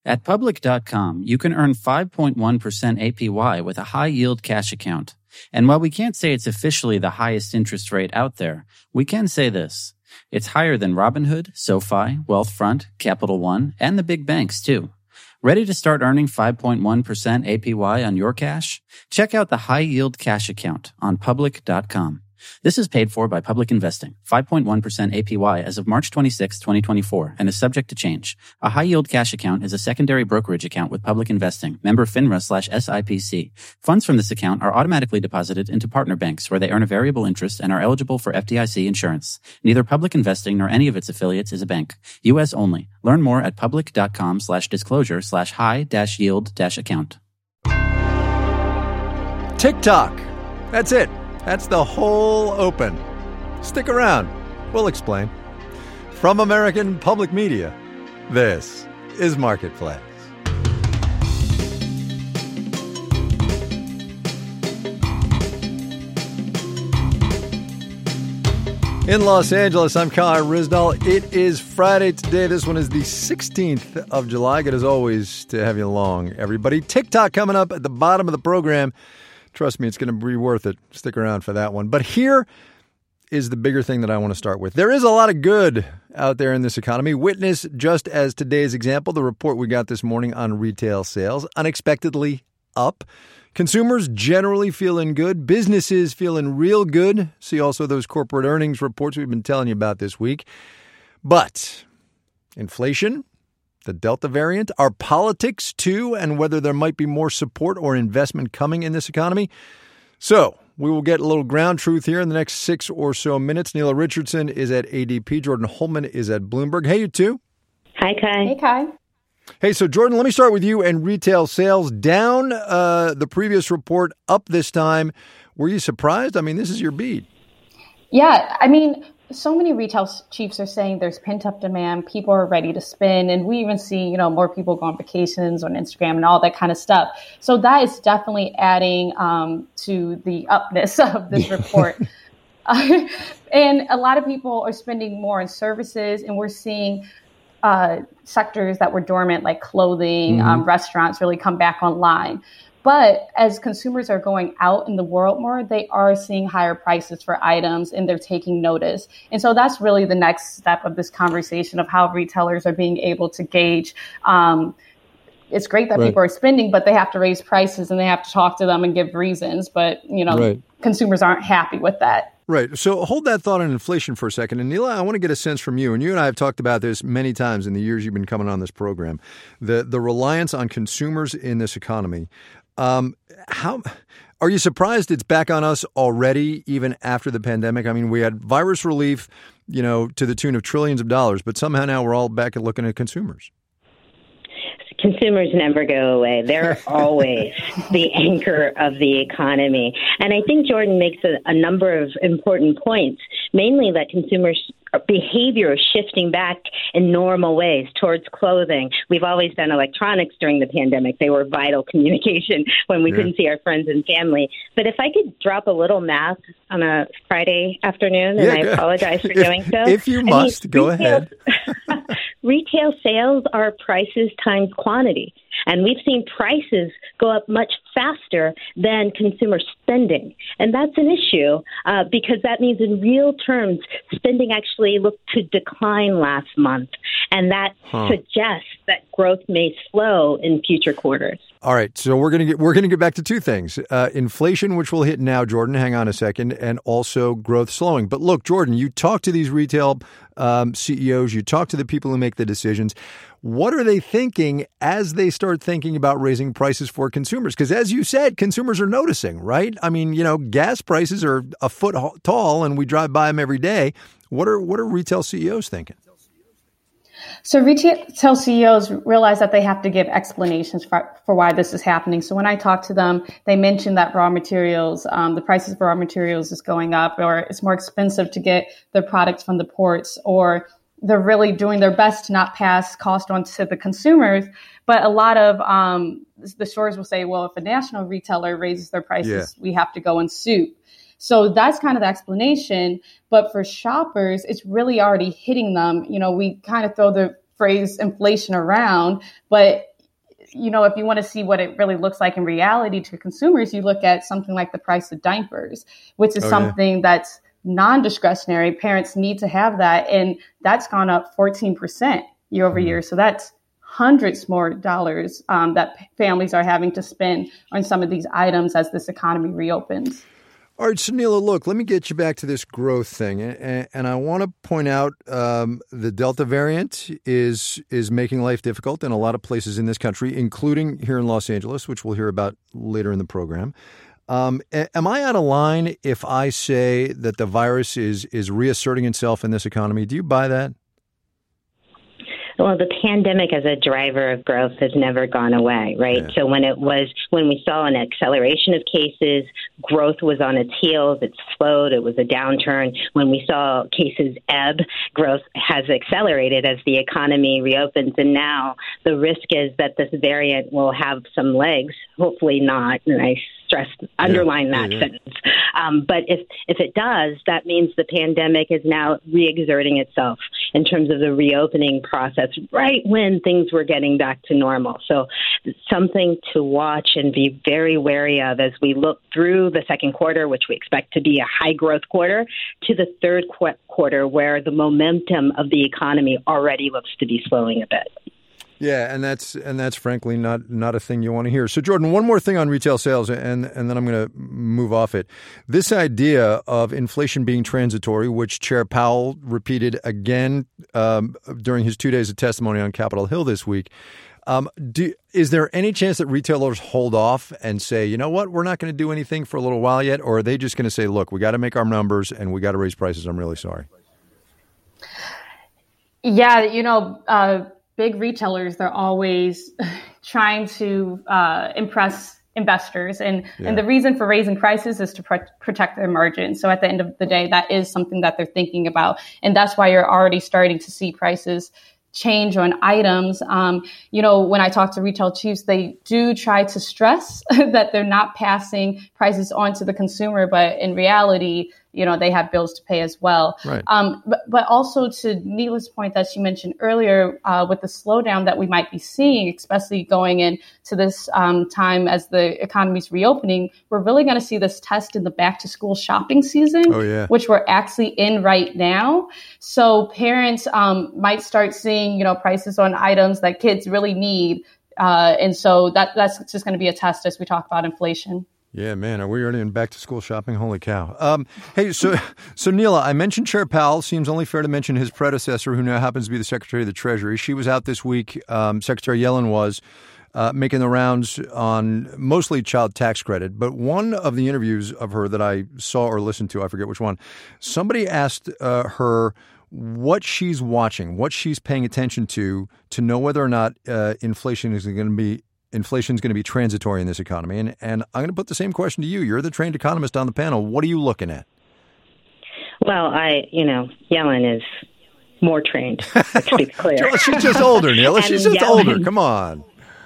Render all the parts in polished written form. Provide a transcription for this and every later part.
At Public.com, you can earn 5.1% APY with a high-yield cash account. And while we can't say it's officially the highest interest rate out there, we can say this. It's higher than Robinhood, SoFi, Wealthfront, Capital One, and the big banks, too. Ready to start earning 5.1% APY on your cash? Check out the high-yield cash account on Public.com. This is paid for by Public Investing, 5.1% APY as of March 26, 2024, and is subject to change. A high-yield cash account is a secondary brokerage account with Public Investing, member FINRA/SIPC. Funds from this account are automatically deposited into partner banks where they earn a variable interest and are eligible for FDIC insurance. Neither Public Investing nor any of its affiliates is a bank. U.S. only. Learn more at public.com/disclosure/high-yield-account. TikTok. That's it. That's the whole open. Stick around. We'll explain. From American Public Media, this is Marketplace. In Los Angeles, I'm Kai Ryssdal. It is Friday today. This one is the 16th of July. Good as always to have you along, everybody. TikTok coming up at the bottom of the program. Trust me, it's going to be worth it. Stick around for that one. But here is the bigger thing that I want to start with. There is a lot of good out there in this economy. Witness, just as today's example, the report we got this morning on retail sales, unexpectedly up. Consumers generally feeling good. Businesses feeling real good. See also those corporate earnings reports we've been telling you about this week. But inflation, the Delta variant, our politics too, and whether there might be more support or investment coming in this economy. So we will get a little ground truth here in the next 6 or so minutes. Neela Richardson is at ADP. Jordan Holman is at Bloomberg. Hey, you two. Hi, Kai. Hey, Kai. Hey, so Jordan, let me start with you and retail sales down. The previous report up this time. Were you surprised? I mean, this is your beat. Yeah, I mean, so many retail chiefs are saying there's pent-up demand. People are ready to spend. And we even see, more people go on vacations on Instagram and all that kind of stuff. So that is definitely adding to the upness of this report. And a lot of people are spending more on services. And we're seeing sectors that were dormant, like clothing, restaurants, really come back online. But as consumers are going out in the world more, they are seeing higher prices for items and they're taking notice. And so that's really the next step of this conversation of how retailers are being able to gauge. It's great that people are spending, but they have to raise prices and they have to talk to them and give reasons. But, consumers aren't happy with that. Right. So hold that thought on inflation for a second. And Neela, I want to get a sense from you. And you and I have talked about this many times in the years you've been coming on this program. The reliance on consumers in this economy. How are you surprised it's back on us already, even after the pandemic? I mean, we had virus relief, to the tune of trillions of dollars, but somehow now we're all back at looking at consumers. Consumers never go away. They're always the anchor of the economy. And I think Jordan makes a number of important points, mainly that consumers' behavior is shifting back in normal ways towards clothing. We've always done electronics during the pandemic. They were vital communication when we couldn't see our friends and family. But if I could drop a little math on a Friday afternoon, and I apologize for doing so. If you must, go ahead. Retail sales are prices times quantity. And we've seen prices go up much faster than consumer spending. And that's an issue because that means in real terms, spending actually looked to decline last month. And that suggests that growth may slow in future quarters. All right, so we're gonna get back to two things: inflation, which we'll hit now. Jordan, hang on a second, and also growth slowing. But look, Jordan, you talk to these retail CEOs, you talk to the people who make the decisions. What are they thinking as they start thinking about raising prices for consumers? Because as you said, consumers are noticing, right? I mean, gas prices are a foot tall, and we drive by them every day. What are retail CEOs thinking? So retail CEOs realize that they have to give explanations for why this is happening. So when I talk to them, they mention that raw materials, the prices for raw materials is going up, or it's more expensive to get their products from the ports, or they're really doing their best to not pass cost on to the consumers. But a lot of the stores will say, well, if a national retailer raises their prices, we have to go and sue. So that's kind of the explanation. But for shoppers, it's really already hitting them. We kind of throw the phrase inflation around, but if you want to see what it really looks like in reality to consumers, you look at something like the price of diapers, which is something that's non-discretionary. Parents need to have that. And that's gone up 14% year over year. So that's hundreds more dollars that families are having to spend on some of these items as this economy reopens. All right, so Neela, look, let me get you back to this growth thing. And I want to point out the Delta variant is making life difficult in a lot of places in this country, including here in Los Angeles, which we'll hear about later in the program. Am I out of line if I say that the virus is reasserting itself in this economy? Do you buy that? Well, the pandemic as a driver of growth has never gone away, right? Yeah. So when we saw an acceleration of cases, growth was on its heels, it slowed, it was a downturn. When we saw cases ebb, growth has accelerated as the economy reopens. And the risk is that this variant will have some legs, hopefully not, and I underline that sentence. But if it does, that means the pandemic is now re-exerting itself in terms of the reopening process right when things were getting back to normal. So something to watch and be very wary of as we look through the second quarter, which we expect to be a high growth quarter, to the third quarter where the momentum of the economy already looks to be slowing a bit. Yeah, and that's frankly not a thing you want to hear. So, Jordan, one more thing on retail sales, and then I'm going to move off it. This idea of inflation being transitory, which Chair Powell repeated again during his 2 days of testimony on Capitol Hill this week, is there any chance that retailers hold off and say, you know what, we're not going to do anything for a little while yet, or are they just going to say, look, we got to make our numbers and we got to raise prices? I'm really sorry. Yeah, big retailers, they're always trying to impress investors. And the reason for raising prices is to protect their margins. So at the end of the day, that is something that they're thinking about. And that's why you're already starting to see prices change on items. When I talk to retail chiefs, they do try to stress that they're not passing prices on to the consumer. But in reality, they have bills to pay as well. Right. But also to Neela's point that she mentioned earlier, with the slowdown that we might be seeing, especially going into this time as the economy's reopening, we're really going to see this test in the back to school shopping season, which we're actually in right now. So parents might start seeing, prices on items that kids really need. And so that's just going to be a test as we talk about inflation. Yeah, man, are we already in back-to-school shopping? Holy cow. Hey, so Neela, I mentioned Chair Powell. Seems only fair to mention his predecessor, who now happens to be the Secretary of the Treasury. She was out this week, Secretary Yellen was, making the rounds on mostly child tax credit. But one of the interviews of her that I saw or listened to, I forget which one, somebody asked her what she's watching, what she's paying attention to know whether or not inflation is going to be transitory in this economy. And I'm going to put the same question to you. You're the trained economist on the panel. What are you looking at? Well, Yellen is more trained, let's be clear. She's just older, Neela. She's just older. Come on.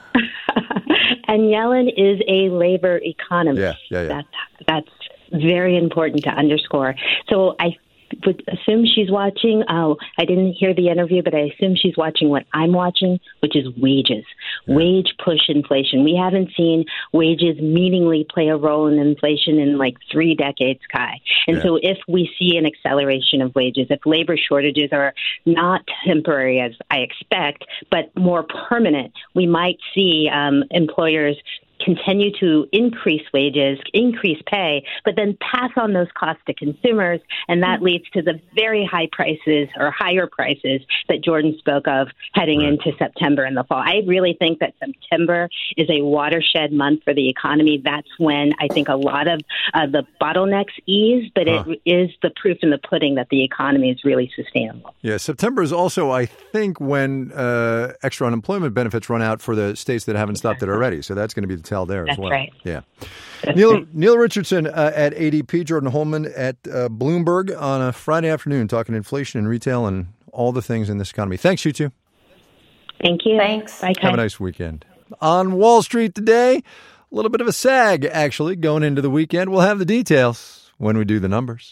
And Yellen is a labor economist. Yeah. That's very important to underscore. So I would assume she's watching. I didn't hear the interview, but I assume she's watching what I'm watching, which is wages. Wage push inflation. We haven't seen wages meaningfully play a role in inflation in like 3 decades, Kai. And so if we see an acceleration of wages, if labor shortages are not temporary as I expect, but more permanent, we might see employers continue to increase wages, increase pay, but then pass on those costs to consumers. And that leads to the very high prices or higher prices that Jordan spoke of heading into September and the fall. I really think that September is a watershed month for the economy. That's when I think a lot of the bottlenecks ease, but it is the proof in the pudding that the economy is really sustainable. Yeah, September is also, I think, when extra unemployment benefits run out for the states that haven't stopped it already. So that's going to be the tell there as well. That's right. Yeah. Neela Richardson at ADP, Jordan Holman at Bloomberg on a Friday afternoon talking inflation and retail and all the things in this economy. Thanks, you two. Thank you. Thanks. Bye, Have a nice weekend. On Wall Street today, a little bit of a sag, actually, going into the weekend. We'll have the details when we do the numbers.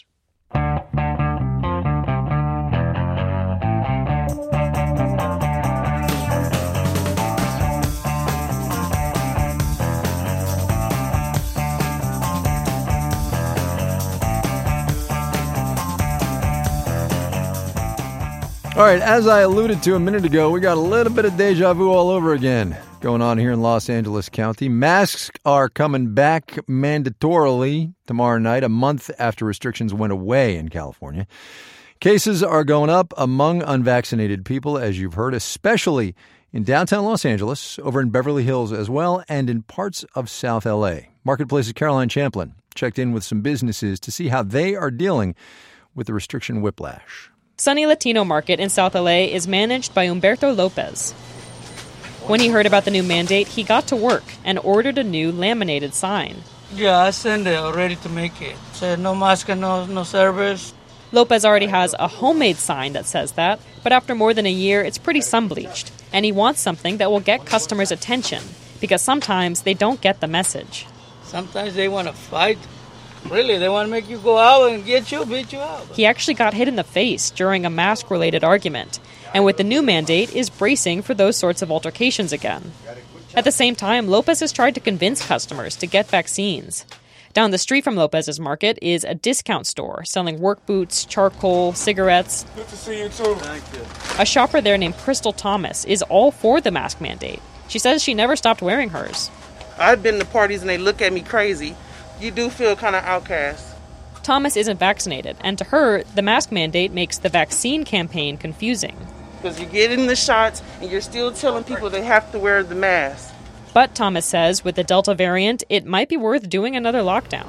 All right, as I alluded to a minute ago, we got a little bit of deja vu all over again going on here in Los Angeles County. Masks are coming back mandatorily tomorrow night, a month after restrictions went away in California. Cases are going up among unvaccinated people, as you've heard, especially in downtown Los Angeles, over in Beverly Hills as well, and in parts of South L.A. Marketplace's Caroline Champlin checked in with some businesses to see how they are dealing with the restriction whiplash. Sunny Latino Market in South LA is managed by Humberto Lopez. When he heard about the new mandate, he got to work and ordered a new laminated sign. Yeah, I sent it already to make it. Said no mask, no service. Lopez already has a homemade sign that says that, but after more than a year, it's pretty sun-bleached. And he wants something that will get customers' attention, because sometimes they don't get the message. Sometimes they want to fight. Really, they want to make you go out and beat you out. He actually got hit in the face during a mask-related argument, and with the new mandate is bracing for those sorts of altercations again. At the same time, Lopez has tried to convince customers to get vaccines. Down the street from Lopez's market is a discount store selling work boots, charcoal, cigarettes. Good to see you, too. Thank you. A shopper there named Crystal Thomas is all for the mask mandate. She says she never stopped wearing hers. I've been to parties and they look at me crazy. You do feel kind of outcast. Thomas isn't vaccinated, and to her, the mask mandate makes the vaccine campaign confusing. Because you're getting the shots and you're still telling people they have to wear the mask. But Thomas says with the Delta variant, it might be worth doing another lockdown.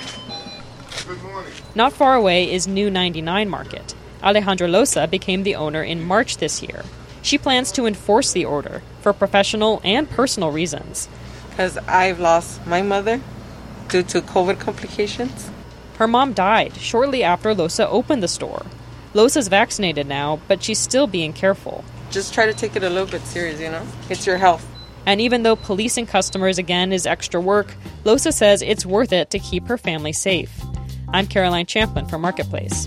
Good morning. Not far away is New 99 Market. Alejandra Loza became the owner in March this year. She plans to enforce the order for professional and personal reasons. Because I've lost my mother due to COVID complications. Her mom died shortly after Loza opened the store. Loza's vaccinated now, but she's still being careful. Just try to take it a little bit serious, you know? It's your health. And even though policing customers again is extra work, Loza says it's worth it to keep her family safe. I'm Caroline Champlin for Marketplace.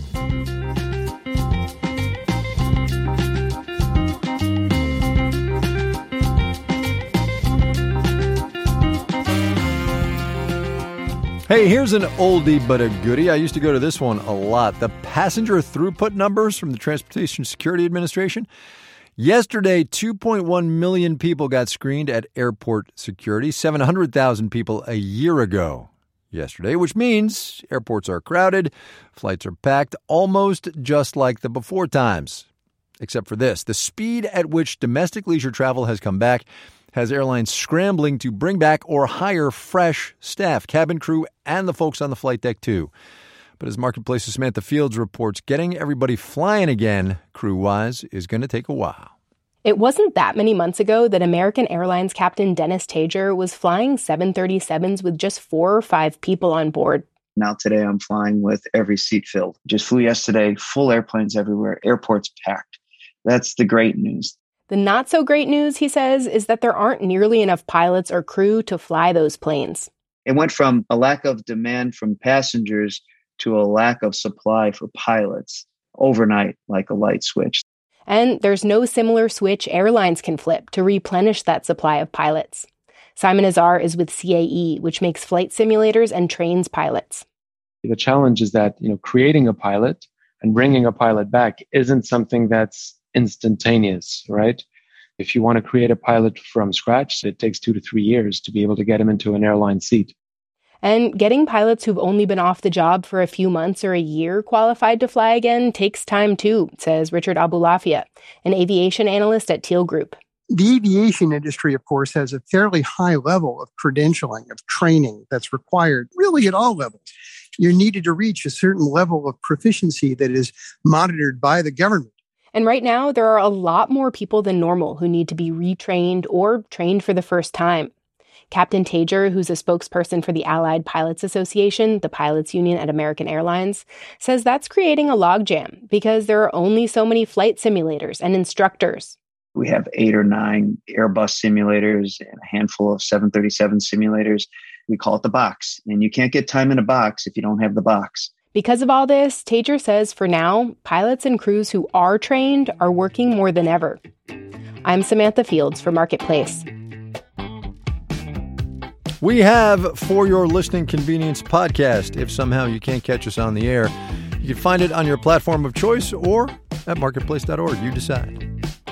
Hey, here's an oldie but a goodie. I used to go to this one a lot. The passenger throughput numbers from the Transportation Security Administration. Yesterday, 2.1 million people got screened at airport security, 700,000 people a year ago yesterday, which means airports are crowded, flights are packed, almost just like the before times. Except for this, the speed at which domestic leisure travel has come back has airlines scrambling to bring back or hire fresh staff, cabin crew, and the folks on the flight deck too. But as Marketplace's Samantha Fields reports, getting everybody flying again, crew-wise, is going to take a while. It wasn't that many months ago that American Airlines Captain Dennis Tager was flying 737s with just 4 or 5 people on board. Now today I'm flying with every seat filled. Just flew yesterday, full airplanes everywhere, airports packed. That's the great news. The not so great news, he says, is that there aren't nearly enough pilots or crew to fly those planes. It went from a lack of demand from passengers to a lack of supply for pilots overnight, like a light switch. And there's no similar switch airlines can flip to replenish that supply of pilots. Simon Azar is with CAE, which makes flight simulators and trains pilots. The challenge is that, creating a pilot and bringing a pilot back isn't something that's instantaneous, right? If you want to create a pilot from scratch, it takes 2 to 3 years to be able to get him into an airline seat. And getting pilots who've only been off the job for a few months or a year qualified to fly again takes time too, says Richard Abulafia, an aviation analyst at Teal Group. The aviation industry, of course, has a fairly high level of credentialing, of training that's required really at all levels. You're needed to reach a certain level of proficiency that is monitored by the government. And right now, there are a lot more people than normal who need to be retrained or trained for the first time. Captain Tager, who's a spokesperson for the Allied Pilots Association, the pilots union at American Airlines, says that's creating a logjam because there are only so many flight simulators and instructors. We have 8 or 9 Airbus simulators and a handful of 737 simulators. We call it the box. And you can't get time in a box if you don't have the box. Because of all this, Tager says for now, pilots and crews who are trained are working more than ever. I'm Samantha Fields for Marketplace. We have For Your Listening Convenience podcast. If somehow you can't catch us on the air, you can find it on your platform of choice or at marketplace.org. You decide.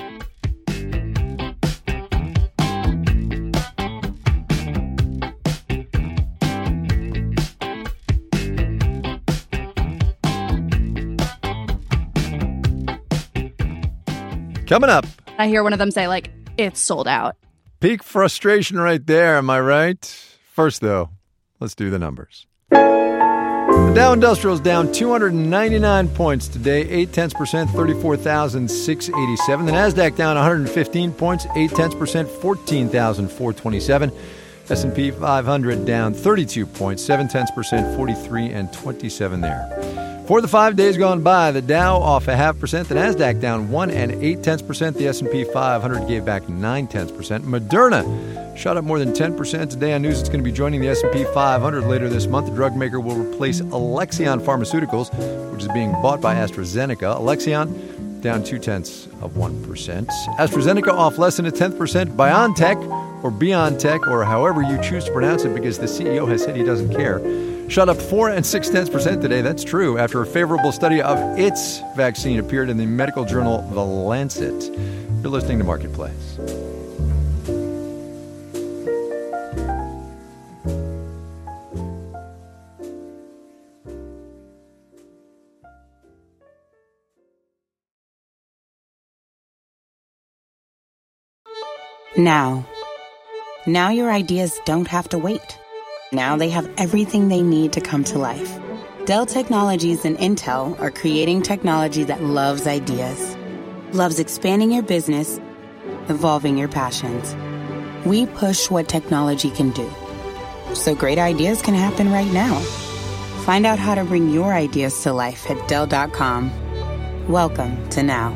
Coming up. I hear one of them say, like, it's sold out. Peak frustration right there, am I right? First, though, let's do the numbers. The Dow Industrial is down 299 points today, 0.8%, 34,687. The Nasdaq down 115 points, 0.8%, 14,427. S&P 500 down 32 points, 0.7%, 43 and 27 there. For the 5 days gone by, the Dow off 0.5%, the Nasdaq down 1 0.8%, the S&P 500 gave back 0.9%. Moderna shot up more than 10% today on news it's going to be joining the S&P 500 later this month. The drug maker will replace Alexion Pharmaceuticals, which is being bought by AstraZeneca. Alexion down 0.2%. AstraZeneca off less than 0.1%. BioNTech, or BioNTech, or however you choose to pronounce it, because the CEO has said he doesn't care, shot up 4 0.6% today. That's true, after a favorable study of its vaccine appeared in the medical journal The Lancet. You're listening to Marketplace. Now your ideas don't have to wait. Now they have everything they need to come to life. Dell Technologies and Intel are creating technology that loves ideas, loves expanding your business, evolving your passions. We push what technology can do, so great ideas can happen right now. Find out how to bring your ideas to life at Dell.com. Welcome to Now.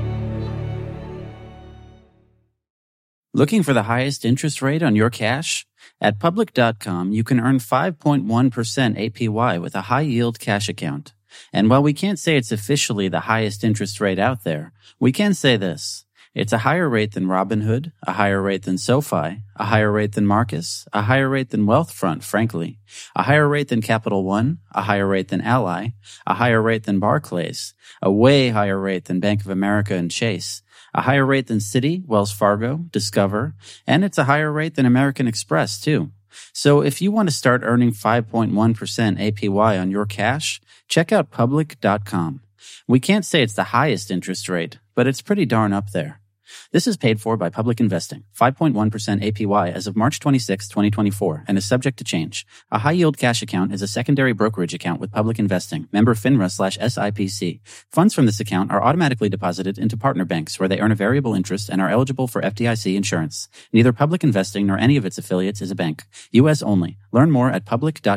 Looking for the highest interest rate on your cash? At Public.com, you can earn 5.1% APY with a high-yield cash account. And while we can't say it's officially the highest interest rate out there, we can say this. It's a higher rate than Robinhood, a higher rate than SoFi, a higher rate than Marcus, a higher rate than Wealthfront, frankly, a higher rate than Capital One, a higher rate than Ally, a higher rate than Barclays, a way higher rate than Bank of America and Chase, a higher rate than Citi, Wells Fargo, Discover, and it's a higher rate than American Express, too. So if you want to start earning 5.1% APY on your cash, check out Public.com. We can't say it's the highest interest rate, but it's pretty darn up there. This is paid for by Public Investing, 5.1% APY as of March 26, 2024, and is subject to change. A high-yield cash account is a secondary brokerage account with Public Investing, member FINRA/SIPC. Funds from this account are automatically deposited into partner banks where they earn a variable interest and are eligible for FDIC insurance. Neither Public Investing nor any of its affiliates is a bank. U.S. only. Learn more at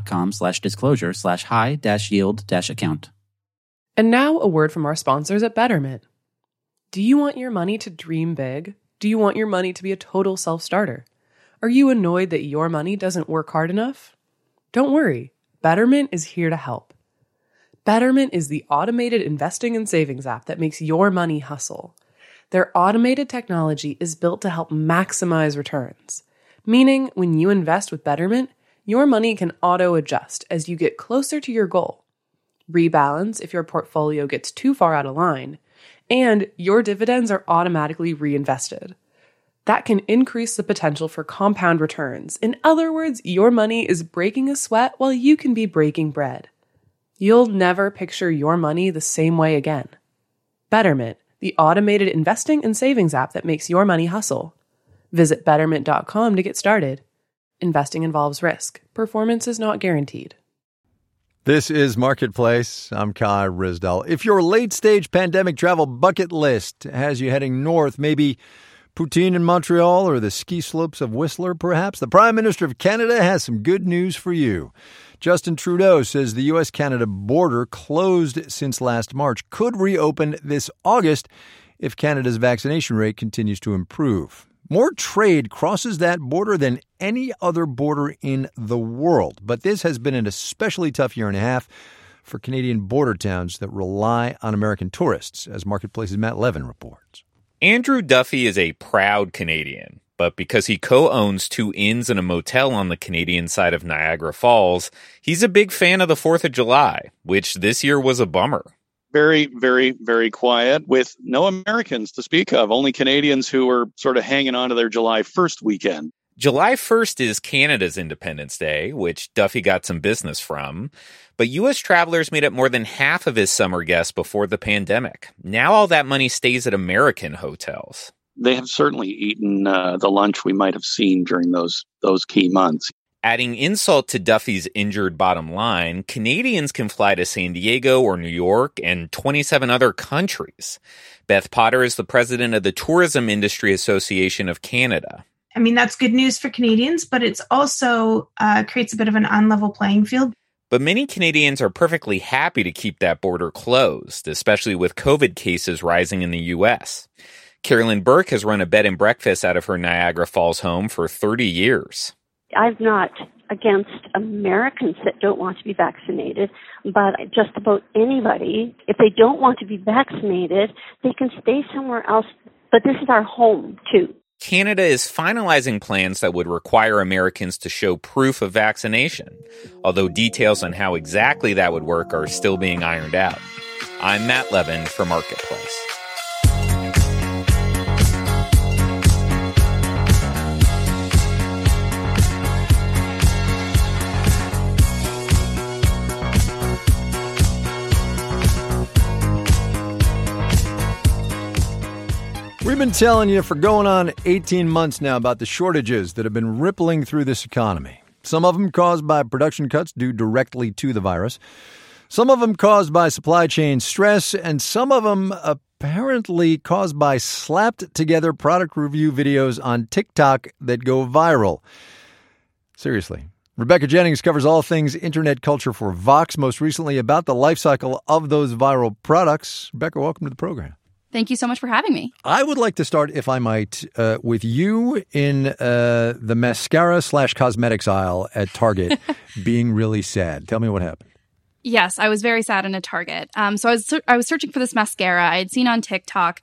public.com/disclosure/high-yield-account. And now a word from our sponsors at Betterment. Do you want your money to dream big? Do you want your money to be a total self-starter? Are you annoyed that your money doesn't work hard enough? Don't worry, Betterment is here to help. Betterment is the automated investing and savings app that makes your money hustle. Their automated technology is built to help maximize returns, meaning when you invest with Betterment, your money can auto-adjust as you get closer to your goal, rebalance if your portfolio gets too far out of line, and your dividends are automatically reinvested. That can increase the potential for compound returns. In other words, your money is breaking a sweat while you can be breaking bread. You'll never picture your money the same way again. Betterment, the automated investing and savings app that makes your money hustle. Visit Betterment.com to get started. Investing involves risk. Performance is not guaranteed. This is Marketplace. I'm Kai Ryssdal. If your late-stage pandemic travel bucket list has you heading north, maybe poutine in Montreal or the ski slopes of Whistler, perhaps, the Prime Minister of Canada has some good news for you. Justin Trudeau says the U.S.-Canada border, closed since last March, could reopen this August if Canada's vaccination rate continues to improve. More trade crosses that border than any other border in the world. But this has been an especially tough year and a half for Canadian border towns that rely on American tourists, as Marketplace's Matt Levin reports. Andrew Duffy is a proud Canadian, but because he co-owns 2 inns and a motel on the Canadian side of Niagara Falls, he's a big fan of the 4th of July, which this year was a bummer. very, very, very quiet with no Americans to speak of, only Canadians who were sort of hanging on to their July 1st weekend. July 1st is Canada's Independence Day, which Duffy got some business from. But U.S. travelers made up more than half of his summer guests before the pandemic. Now all that money stays at American hotels. They have certainly eaten the lunch we might have seen during those key months. Adding insult to Duffy's injured bottom line, Canadians can fly to San Diego or New York and 27 other countries. Beth Potter is the president of the Tourism Industry Association of Canada. I mean, that's good news for Canadians, but it's also creates a bit of an unlevel playing field. But many Canadians are perfectly happy to keep that border closed, especially with COVID cases rising in the U.S. Carolyn Burke has run a bed and breakfast out of her Niagara Falls home for 30 years. I'm not against Americans that don't want to be vaccinated, but just about anybody, if they don't want to be vaccinated, they can stay somewhere else. But this is our home, too. Canada is finalizing plans that would require Americans to show proof of vaccination, although details on how exactly that would work are still being ironed out. I'm Matt Levin for Marketplace. We've been telling you for going on 18 months now about the shortages that have been rippling through this economy. Some of them caused by production cuts due directly to the virus. Some of them caused by supply chain stress, and some of them apparently caused by slapped-together product review videos on TikTok that go viral. Seriously. Rebecca Jennings covers all things internet culture for Vox, most recently about the life cycle of those viral products. Rebecca, welcome to the program. Thank you so much for having me. I would like to start, if I might, with you in the mascara/cosmetics aisle at Target being really sad. Tell me what happened. Yes, I was very sad in a Target. So I was searching for this mascara I had seen on TikTok.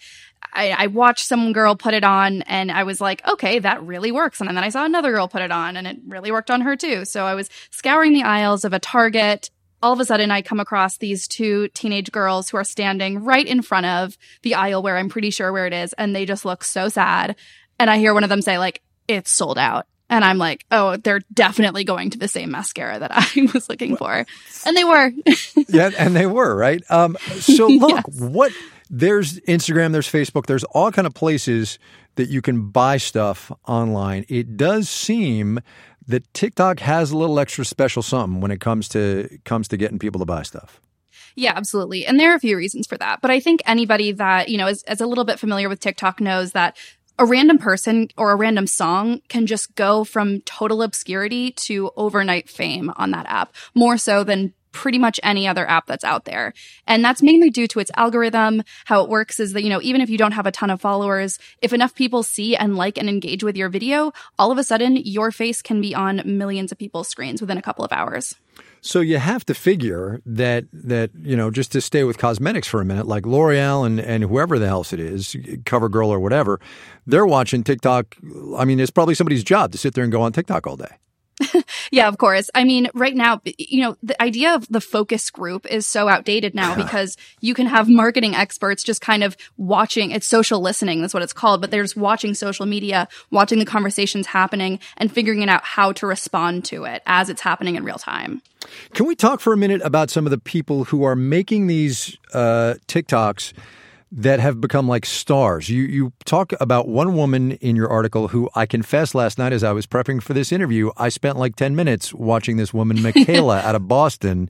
I watched some girl put it on and I was like, okay, that really works. And then I saw another girl put it on and it really worked on her too. So I was scouring the aisles of a Target. All of a sudden, I come across these two teenage girls who are standing right in front of the aisle where I'm pretty sure where it is. And they just look so sad. And I hear one of them say, like, it's sold out. And I'm like, oh, they're definitely going to the same mascara that I was looking for. And they were. Yeah, and they were, right? So look, yes. There's Instagram, there's Facebook, there's all kind of places that you can buy stuff online. It does seem that TikTok has a little extra special something when it comes to getting people to buy stuff. Yeah, absolutely. And there are a few reasons for that. But I think anybody that, is a little bit familiar with TikTok knows that a random person or a random song can just go from total obscurity to overnight fame on that app, more so than pretty much any other app that's out there. And that's mainly due to its algorithm. How it works is that, even if you don't have a ton of followers, if enough people see and like and engage with your video, all of a sudden your face can be on millions of people's screens within a couple of hours. So you have to figure that just to stay with cosmetics for a minute, like L'Oreal and whoever the hell it is, CoverGirl or whatever, they're watching TikTok. I mean, it's probably somebody's job to sit there and go on TikTok all day. Yeah, of course. I mean, right now, the idea of the focus group is so outdated now because you can have marketing experts just kind of watching. It's social listening. That's what it's called. But they're just watching social media, watching the conversations happening and figuring out how to respond to it as it's happening in real time. Can we talk for a minute about some of the people who are making these TikToks that have become like stars? You talk about one woman in your article who, I confess, last night as I was prepping for this interview, I spent like 10 minutes watching this woman, Michaela, out of Boston,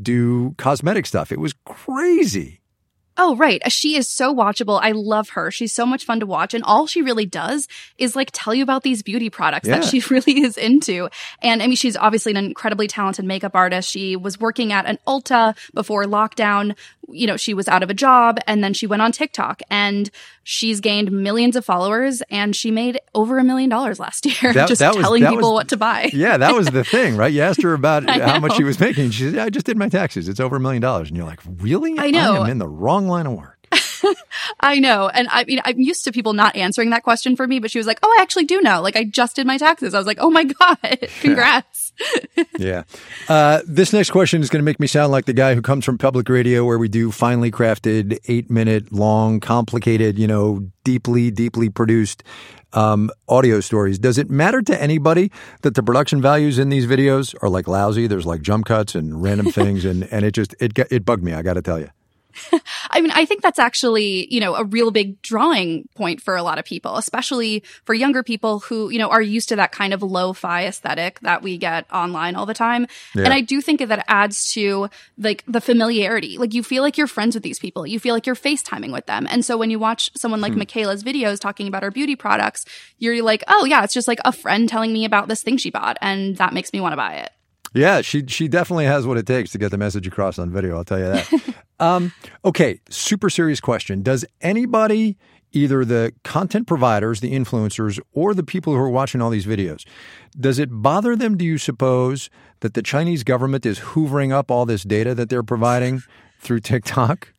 do cosmetic stuff. It was crazy. Oh, right. She is so watchable. I love her. She's so much fun to watch. And all she really does is tell you about these beauty products that she really is into. And I mean, she's obviously an incredibly talented makeup artist. She was working at an Ulta before lockdown. She was out of a job and then she went on TikTok and she's gained millions of followers and she made over $1 million last year telling people what to buy. Yeah, that was the thing, right? You asked her about how much she was making. She said, I just did my taxes. It's over $1 million. And you're like, really? I know. I am in the wrong line of work. I know. And I mean, I'm used to people not answering that question for me, but she was like, oh, I actually do know. Like, I just did my taxes. I was like, oh my God, congrats. Yeah. This next question is going to make me sound like the guy who comes from public radio where we do finely crafted, 8-minute long, complicated, deeply, deeply produced audio stories. Does it matter to anybody that the production values in these videos are like lousy? There's like jump cuts and random things, and it bugged me, I got to tell you. I mean, I think that's actually, a real big drawing point for a lot of people, especially for younger people who, are used to that kind of lo-fi aesthetic that we get online all the time. Yeah. And I do think that adds to like the familiarity. Like you feel like you're friends with these people. You feel like you're FaceTiming with them. And so when you watch someone like Michaela's videos talking about her beauty products, you're like, oh yeah, it's just like a friend telling me about this thing she bought. And that makes me want to buy it. Yeah, she definitely has what it takes to get the message across on video. I'll tell you that. Okay, super serious question. Does anybody, either the content providers, the influencers, or the people who are watching all these videos, does it bother them, do you suppose, that the Chinese government is hoovering up all this data that they're providing through TikTok?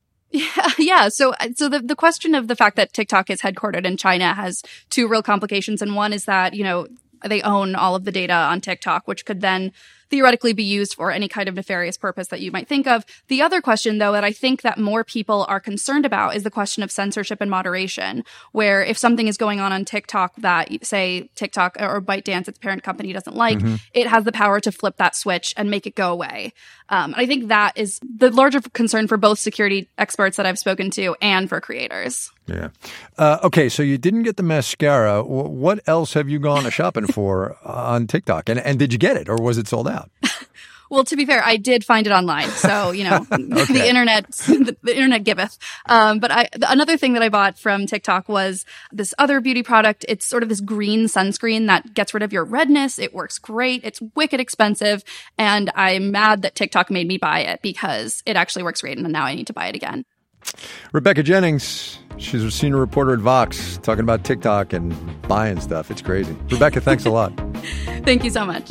Yeah. So the question of the fact that TikTok is headquartered in China has two real complications. And one is that, they own all of the data on TikTok, which could then theoretically be used for any kind of nefarious purpose that you might think of. The other question, though, that I think that more people are concerned about is the question of censorship and moderation, where if something is going on TikTok that, say, TikTok or ByteDance, its parent company, doesn't like, it has the power to flip that switch and make it go away. I think that is the larger concern for both security experts that I've spoken to and for creators. Yeah. Okay, so you didn't get the mascara. What else have you gone shopping for on TikTok? And did you get it, or was it sold out? Well, to be fair, I did find it online. So, okay. the internet giveth. But another thing that I bought from TikTok was this other beauty product. It's sort of this green sunscreen that gets rid of your redness. It works great. It's wicked expensive. And I'm mad that TikTok made me buy it because it actually works great. And now I need to buy it again. Rebecca Jennings, she's a senior reporter at Vox, talking about TikTok and buying stuff. It's crazy. Rebecca, thanks a lot. Thank you so much.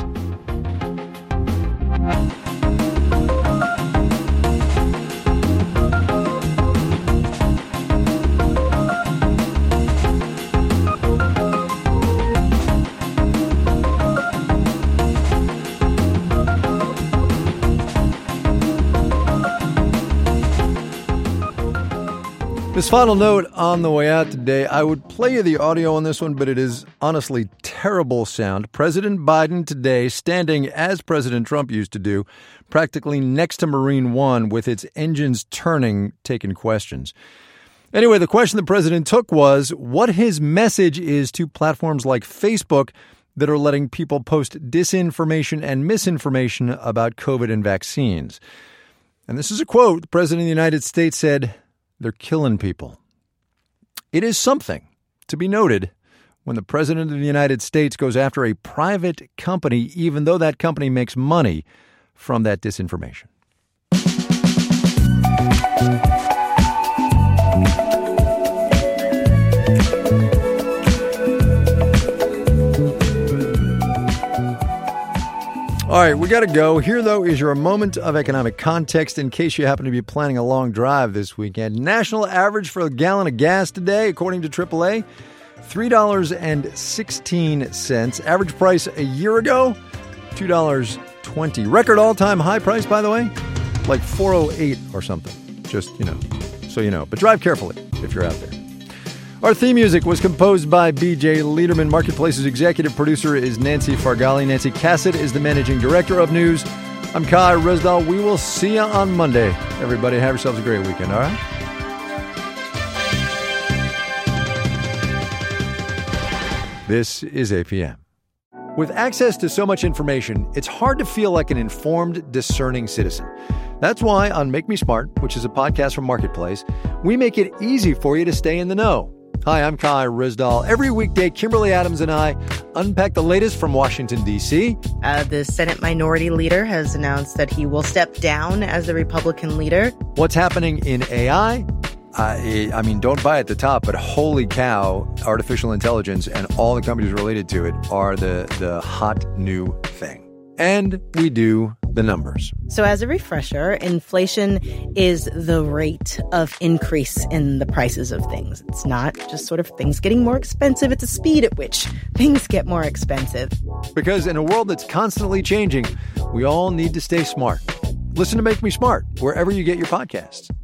This final note on the way out today, I would play you the audio on this one, but it is honestly terrible sound. President Biden today standing, as President Trump used to do, practically next to Marine One with its engines turning, taking questions. Anyway, the question the president took was what his message is to platforms like Facebook that are letting people post disinformation and misinformation about COVID and vaccines. And this is a quote. The president of the United States said, "They're killing people." It is something to be noted when the president of the United States goes after a private company, even though that company makes money from that disinformation. All right, we got to go. Here, though, is your moment of economic context in case you happen to be planning a long drive this weekend. National average for a gallon of gas today, according to AAA, $3.16. Average price a year ago, $2.20. Record all-time high price, by the way, like $4.08 or something. Just, so you know. But drive carefully if you're out there. Our theme music was composed by B.J. Liederman. Marketplace's executive producer is Nancy Fargali. Nancy Cassett is the managing director of news. I'm Kai Risdal. We will see you on Monday. Everybody, have yourselves a great weekend, all right? This is APM. With access to so much information, it's hard to feel like an informed, discerning citizen. That's why on Make Me Smart, which is a podcast from Marketplace, we make it easy for you to stay in the know. Hi, I'm Kai Risdal. Every weekday, Kimberly Adams and I unpack the latest from Washington, D.C. The Senate Minority Leader has announced that he will step down as the Republican leader. What's happening in AI? I mean, don't buy at the top, but holy cow, artificial intelligence and all the companies related to it are the hot new thing. And we do the numbers. So as a refresher, inflation is the rate of increase in the prices of things. It's not just sort of things getting more expensive. It's a speed at which things get more expensive. Because in a world that's constantly changing, we all need to stay smart. Listen to Make Me Smart wherever you get your podcasts.